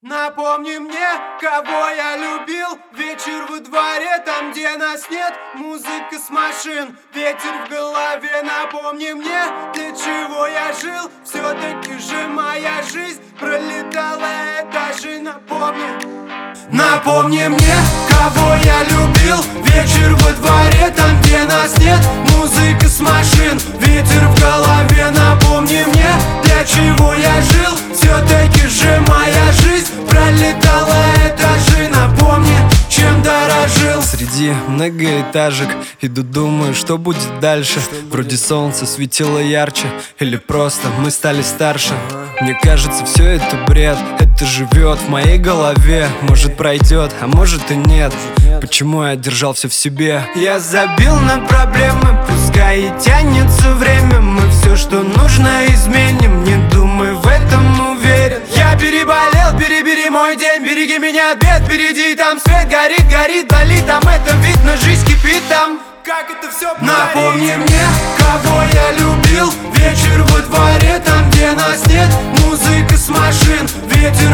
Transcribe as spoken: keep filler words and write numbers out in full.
Напомни мне, кого я любил. Вечер во дворе, там, где нас нет. Музыка с машин, ветер в голове. Напомни мне, для чего я жил. Все-таки же моя жизнь пролетала этажи. Напомни Напомни мне, кого я любил. Вечер во дворе, там, где нас нет. Музыка с машин, ветер в голове. Напомни мне, для чего я жил. Все-таки же моя жизнь пролетала этажи. Напомни, чем дорожил. Среди многоэтажек иду, думаю, что будет дальше. Вроде солнце светило ярче, или просто мы стали старше. Мне кажется, все это бред, это живет в моей голове. Может пройдет, а может и нет. Почему я держал все в себе? Я забил на проблемы, пускай и тянется время. Мы все, что нужно, изменим. Не думай, в этом уверен. Я переболел, перебери мой день. Береги меня от бед, впереди там свет горит, горит, болит. Там это видно, жизнь кипит там. Как это все повторить? Напомни мне, кого я любил. Вечер во дворе, там, где нас нет. Музыка с машин, ветер